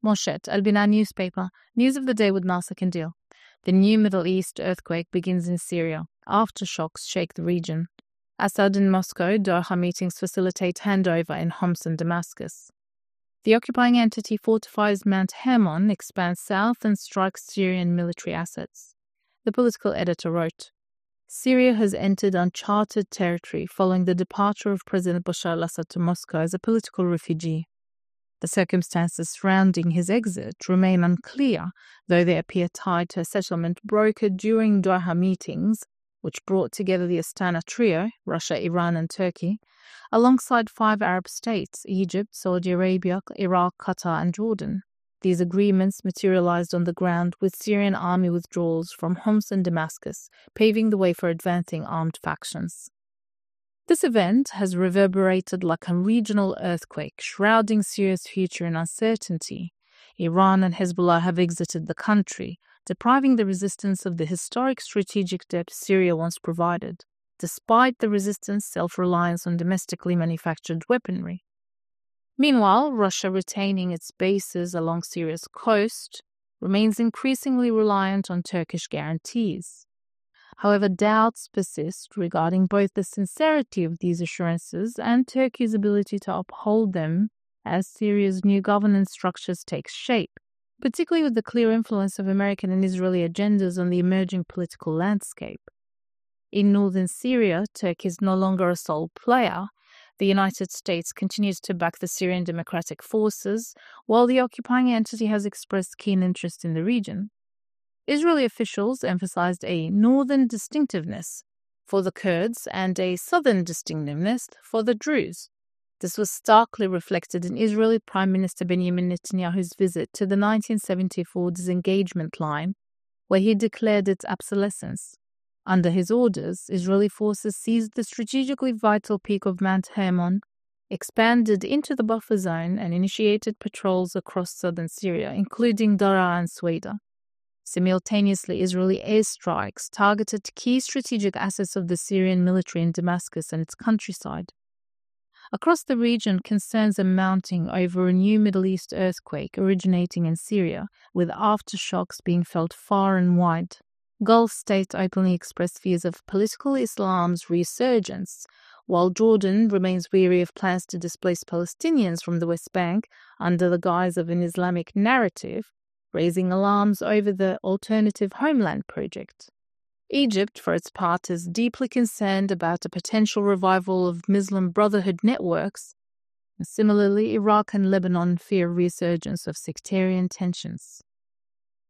Moshet, Al-Bina newspaper, news of the day with Nasser Kandil. The new Middle East earthquake begins in Syria. Aftershocks shake the region. Assad in Moscow, Doha meetings facilitate handover in Homs and Damascus. The occupying entity fortifies Mount Hermon, expands south, and strikes Syrian military assets. The political editor wrote, Syria has entered uncharted territory following the departure of President Bashar al-Assad to Moscow as a political refugee. The circumstances surrounding his exit remain unclear, though they appear tied to a settlement brokered during Doha meetings, which brought together the Astana trio, Russia, Iran, and Turkey, alongside 5 Arab states, Egypt, Saudi Arabia, Iraq, Qatar, and Jordan. These agreements materialized on the ground with Syrian army withdrawals from Homs and Damascus, paving the way for advancing armed factions. This event has reverberated like a regional earthquake, shrouding Syria's future in uncertainty. Iran and Hezbollah have exited the country, depriving the resistance of the historic strategic depth Syria once provided, despite the resistance self-reliance on domestically manufactured weaponry. Meanwhile, Russia, retaining its bases along Syria's coast, remains increasingly reliant on Turkish guarantees. However, doubts persist regarding both the sincerity of these assurances and Turkey's ability to uphold them as Syria's new governance structures take shape, particularly with the clear influence of American and Israeli agendas on the emerging political landscape. In northern Syria, Turkey is no longer a sole player. The United States continues to back the Syrian Democratic Forces, while the occupying entity has expressed keen interest in the region. Israeli officials emphasized a northern distinctiveness for the Kurds and a southern distinctiveness for the Druze. This was starkly reflected in Israeli Prime Minister Benjamin Netanyahu's visit to the 1974 disengagement line, where he declared its obsolescence. Under his orders, Israeli forces seized the strategically vital peak of Mount Hermon, expanded into the buffer zone, and initiated patrols across southern Syria, including Daraa and Sueda. Simultaneously, Israeli airstrikes targeted key strategic assets of the Syrian military in Damascus and its countryside. Across the region, concerns are mounting over a new Middle East earthquake originating in Syria, with aftershocks being felt far and wide. Gulf states openly expressed fears of political Islam's resurgence, while Jordan remains wary of plans to displace Palestinians from the West Bank under the guise of an Islamic narrative, raising alarms over the Alternative Homeland Project. Egypt, for its part, is deeply concerned about a potential revival of Muslim Brotherhood networks. Similarly, Iraq and Lebanon fear resurgence of sectarian tensions.